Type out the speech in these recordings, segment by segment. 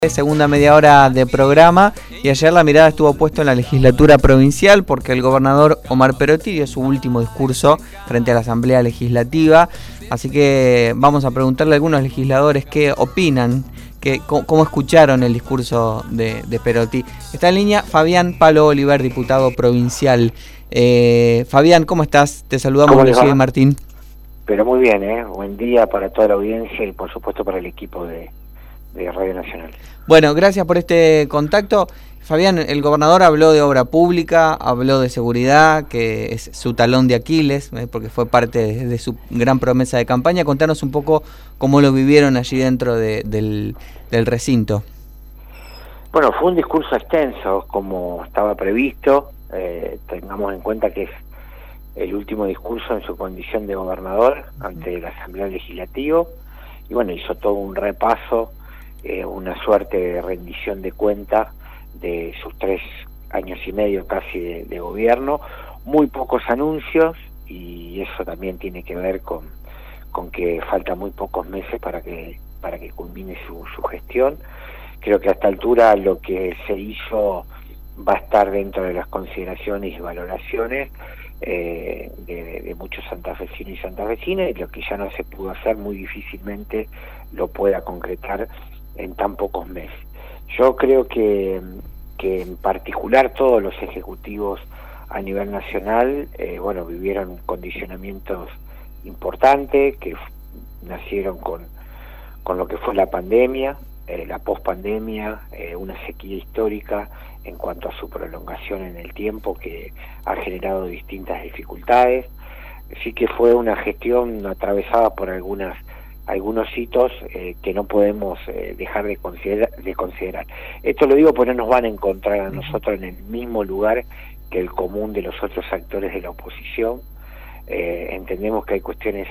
Segunda media hora de programa, y ayer la mirada estuvo puesta en la legislatura provincial porque el gobernador Omar Perotti dio su último discurso frente a la Asamblea Legislativa, así que vamos a preguntarle a algunos legisladores qué opinan, cómo escucharon el discurso de Perotti. Está en línea Fabián Palo Oliver, diputado provincial. Fabián, ¿cómo estás? Te saludamos Lucía y Martín. Pero muy bien, buen día para toda la audiencia y por supuesto para el equipo de Radio Nacional. Bueno, gracias por este contacto. Fabián, el gobernador habló de obra pública, habló de seguridad, que es su talón de Aquiles, porque fue parte de su gran promesa de campaña. Contanos un poco cómo lo vivieron allí dentro del recinto. Bueno, fue un discurso extenso, como estaba previsto. Tengamos en cuenta que es el último discurso en su condición de gobernador ante la Asamblea Legislativa. Y bueno, hizo todo un repaso, una suerte de rendición de cuentas de sus 3 años y medio casi de gobierno, muy pocos anuncios, y eso también tiene que ver con que faltan muy pocos meses para que culmine su gestión. Creo que a esta altura lo que se hizo va a estar dentro de las consideraciones y valoraciones de muchos santafesinos y santafesinas, y lo que ya no se pudo hacer muy difícilmente lo pueda concretar en tan pocos meses. Yo creo que en particular todos los ejecutivos a nivel nacional vivieron condicionamientos importantes que nacieron con lo que fue la pandemia, la pospandemia, una sequía histórica en cuanto a su prolongación en el tiempo, que ha generado distintas dificultades. Sí que fue una gestión atravesada por algunos hitos que no podemos dejar de considerar. Esto lo digo porque no nos van a encontrar a nosotros en el mismo lugar que el común de los otros actores de la oposición. Entendemos que hay cuestiones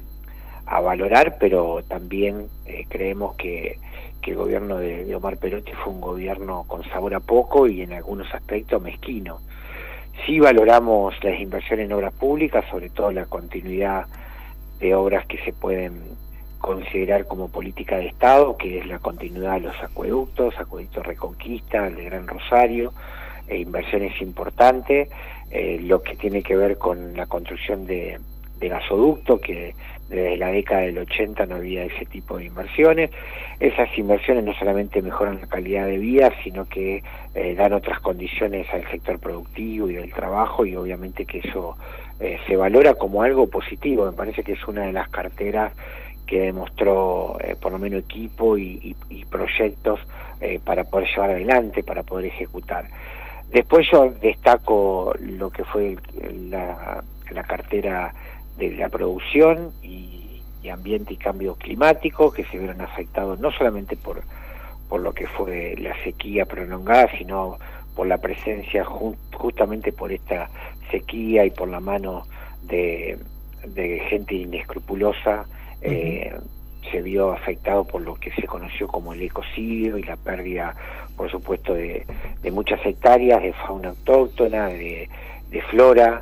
a valorar, pero también creemos que el gobierno de Omar Perotti fue un gobierno con sabor a poco y en algunos aspectos mezquino. Sí valoramos las inversiones en obras públicas, sobre todo la continuidad de obras que se pueden considerar como política de Estado, que es la continuidad de los acueductos, Acueducto Reconquista, el de Gran Rosario, inversiones importantes, lo que tiene que ver con la construcción de gasoducto, que desde la década del 80 no había ese tipo de inversiones. Esas inversiones no solamente mejoran la calidad de vida, sino que dan otras condiciones al sector productivo y del trabajo, y obviamente que eso se valora como algo positivo. Me parece que es una de las carteras que demostró por lo menos equipo y proyectos para poder llevar adelante, para poder ejecutar. Después yo destaco lo que fue la cartera de la producción y ambiente y cambio climático, que se vieron afectados no solamente por lo que fue la sequía prolongada, sino por la presencia, justamente por esta sequía y por la mano de gente inescrupulosa, se vio afectado por lo que se conoció como el ecocidio y la pérdida, por supuesto, de muchas hectáreas de fauna autóctona, de flora,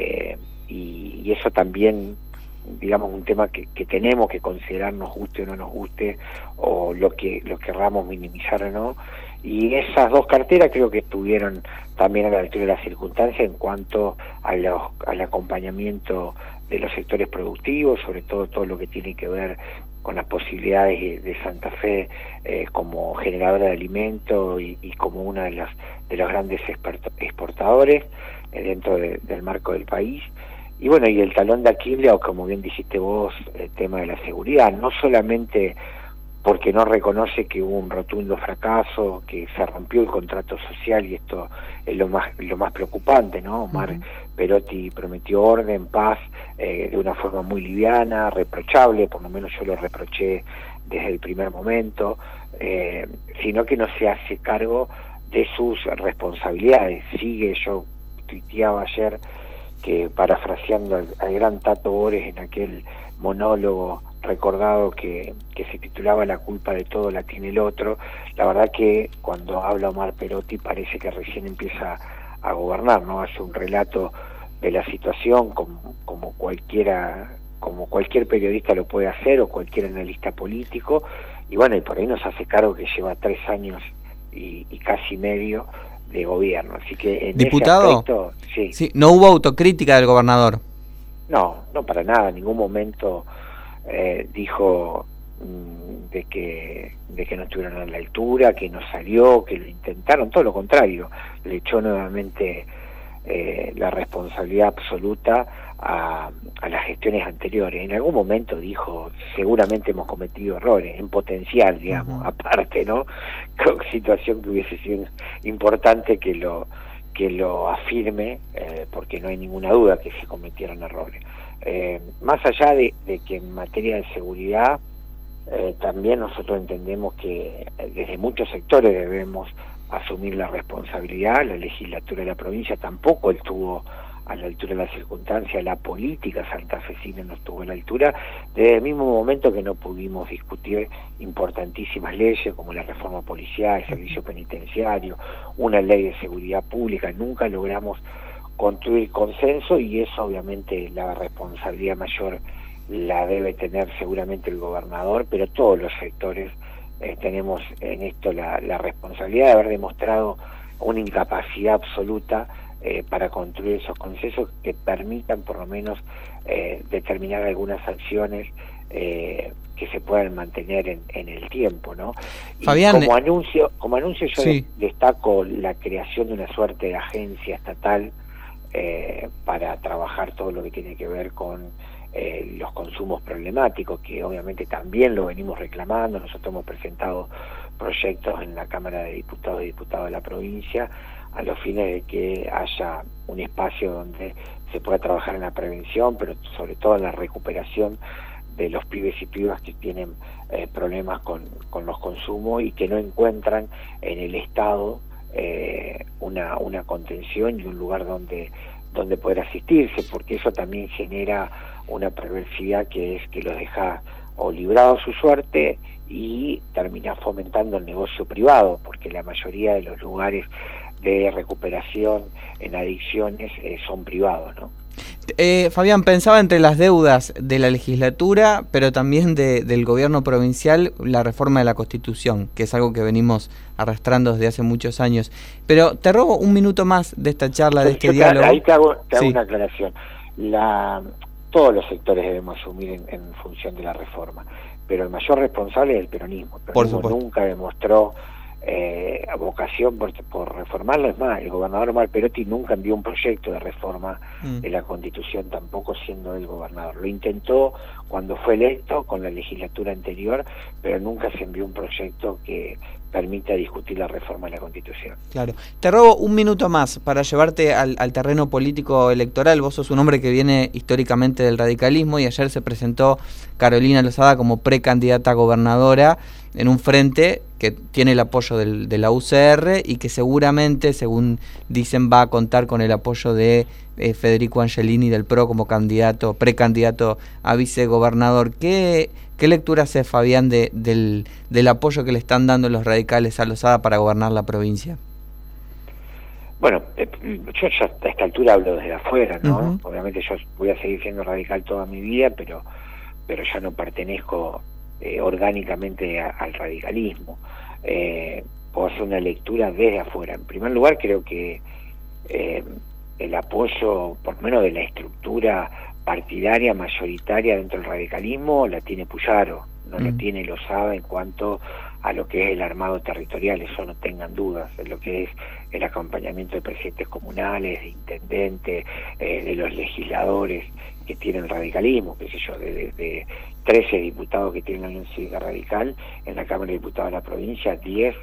y eso también, digamos, un tema que tenemos que considerar, nos guste o no nos guste, o lo querramos minimizar o no. Y esas 2 carteras creo que estuvieron también a la altura de las circunstancias en cuanto al acompañamiento de los sectores productivos, sobre todo lo que tiene que ver con las posibilidades de Santa Fe como generadora de alimentos y como una de los grandes exportadores dentro del marco del país. Y bueno, y el talón de Aquiles, o como bien dijiste vos, el tema de la seguridad, no solamente porque no reconoce que hubo un rotundo fracaso, que se rompió el contrato social, y esto es lo más preocupante, ¿no? Omar Perotti prometió orden, paz, de una forma muy liviana, reprochable, por lo menos yo lo reproché desde el primer momento, sino que no se hace cargo de sus responsabilidades. Yo tuiteaba ayer que, parafraseando al gran Tato Bores en aquel monólogo recordado que se titulaba "La culpa de todo la tiene el otro", la verdad que cuando habla Omar Perotti parece que recién empieza a gobernar, ¿no? Hace un relato de la situación como cualquier periodista lo puede hacer, o cualquier analista político, y bueno, y por ahí nos hace cargo que lleva 3 años y casi medio de gobierno, así que en ¿Diputado? ese aspecto, Sí, no hubo autocrítica del gobernador. No para nada, en ningún momento dijo de que no estuvieron a la altura, que no salió, que lo intentaron, todo lo contrario, le echó nuevamente la responsabilidad absoluta a las gestiones anteriores. En algún momento dijo, seguramente hemos cometido errores, en potencial, digamos, aparte, ¿no? Situación que hubiese sido importante que lo afirme, porque no hay ninguna duda que se cometieron errores. Más allá de que en materia de seguridad, también nosotros entendemos que desde muchos sectores debemos asumir la responsabilidad. La legislatura de la provincia tampoco estuvo a la altura de las circunstancias, la política santafesina no estuvo a la altura, desde el mismo momento que no pudimos discutir importantísimas leyes como la reforma policial, el servicio penitenciario, una ley de seguridad pública. Nunca logramos construir consenso, y eso obviamente la responsabilidad mayor la debe tener seguramente el gobernador, pero todos los sectores tenemos en esto la responsabilidad de haber demostrado una incapacidad absoluta para construir esos consensos que permitan por lo menos determinar algunas acciones que se puedan mantener en el tiempo, ¿no? Y Fabián, como anuncio yo destaco la creación de una suerte de agencia estatal para trabajar todo lo que tiene que ver con los consumos problemáticos, que obviamente también lo venimos reclamando. Nosotros hemos presentado proyectos en la Cámara de Diputados y Diputadas de la provincia a los fines de que haya un espacio donde se pueda trabajar en la prevención, pero sobre todo en la recuperación de los pibes y pibas que tienen problemas con los consumos y que no encuentran en el Estado una contención y un lugar donde poder asistirse, porque eso también genera una perversidad que es que los deja o librados a su suerte y termina fomentando el negocio privado, porque la mayoría de los lugares de recuperación en adicciones son privados, ¿no? Fabián, pensaba entre las deudas de la legislatura, pero también del gobierno provincial, la reforma de la Constitución, que es algo que venimos arrastrando desde hace muchos años. Pero te robo un minuto más de esta charla, de este diálogo. Ahí te hago una aclaración. Todos los sectores debemos asumir en función de la reforma, pero el mayor responsable es el peronismo. El peronismo nunca demostró vocación por reformarlo. Es más, el gobernador Omar Perotti nunca envió un proyecto de reforma de la Constitución, tampoco siendo el gobernador. Lo intentó cuando fue electo con la legislatura anterior, pero nunca se envió un proyecto que permita discutir la reforma de la Constitución. Claro. Te robo un minuto más para llevarte al terreno político electoral. Vos sos un hombre que viene históricamente del radicalismo y ayer se presentó Carolina Lozada como precandidata a gobernadora en un frente que tiene el apoyo de la UCR y que seguramente, según dicen, va a contar con el apoyo de Federico Angelini del PRO como precandidato a vicegobernador. ¿Qué lectura hace, Fabián, del apoyo que le están dando los radicales a Lozada para gobernar la provincia? Bueno, yo ya a esta altura hablo desde afuera, ¿no? Obviamente yo voy a seguir siendo radical toda mi vida, pero ya no pertenezco orgánicamente al radicalismo. Puedo hacer una lectura desde afuera. En primer lugar, creo que el apoyo, por lo menos de la estructura partidaria mayoritaria dentro del radicalismo, la tiene Puyaro, no la tiene Lozada en cuanto a lo que es el armado territorial. Eso no tengan dudas, en lo que es el acompañamiento de presidentes comunales, de intendentes, de los legisladores que tienen radicalismo, qué sé yo, de 13 diputados que tienen la Unión Cívica Radical en la Cámara de Diputados de la provincia, 10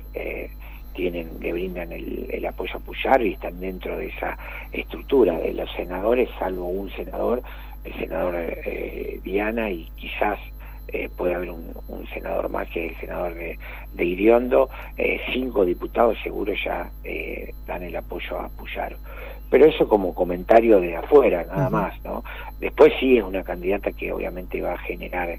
le brindan el apoyo a Puyaro y están dentro de esa estructura. De los senadores, salvo un senador, el senador Diana, y quizás puede haber un senador más, que es el senador de Iriondo, 5 diputados seguro ya dan el apoyo a Puyaro. Pero eso como comentario de afuera, nada más, ¿no? Después sí es una candidata que obviamente va a generar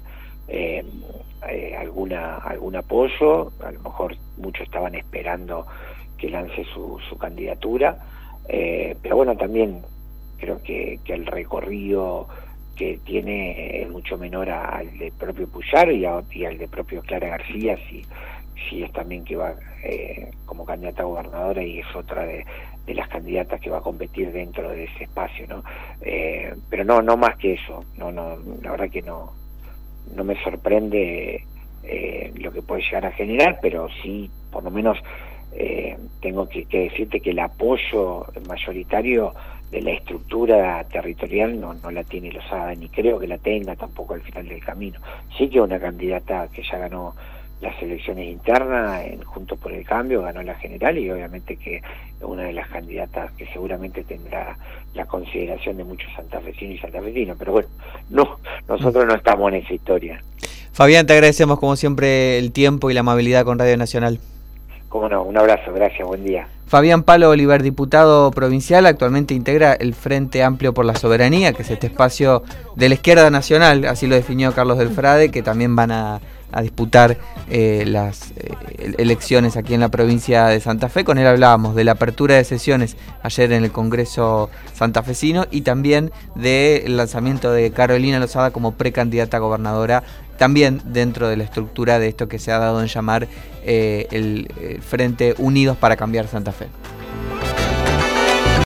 algún apoyo. A lo mejor muchos estaban esperando que lance su candidatura, pero bueno, también creo que el recorrido que tiene es mucho menor al del propio Puyaro y al del propio Clara García, si es también que va como candidata a gobernadora y es otra de las candidatas que va a competir dentro de ese espacio, ¿no? Pero no más que eso, la verdad que no me sorprende lo que puede llegar a generar, pero sí, por lo menos tengo que decirte que el apoyo mayoritario de la estructura territorial no la tiene Lozada, ni creo que la tenga tampoco al final del camino. Sí que una candidata que ya ganó las elecciones internas en Juntos por el Cambio, ganó la general, y obviamente que una de las candidatas que seguramente tendrá la consideración de muchos santafesinos y santafesinas, pero bueno, nosotros no estamos en esa historia. Fabián, te agradecemos como siempre el tiempo y la amabilidad con Radio Nacional. Cómo no, un abrazo, gracias, buen día. Fabián Palo Oliver, diputado provincial, actualmente integra el Frente Amplio por la Soberanía, que es este espacio de la izquierda nacional, así lo definió Carlos del Frade, que también van a disputar las elecciones aquí en la provincia de Santa Fe. Con él hablábamos de la apertura de sesiones ayer en el Congreso santafesino y también del lanzamiento de Carolina Lozada como precandidata a gobernadora, también dentro de la estructura de esto que se ha dado en llamar el Frente Unidos para Cambiar Santa Fe.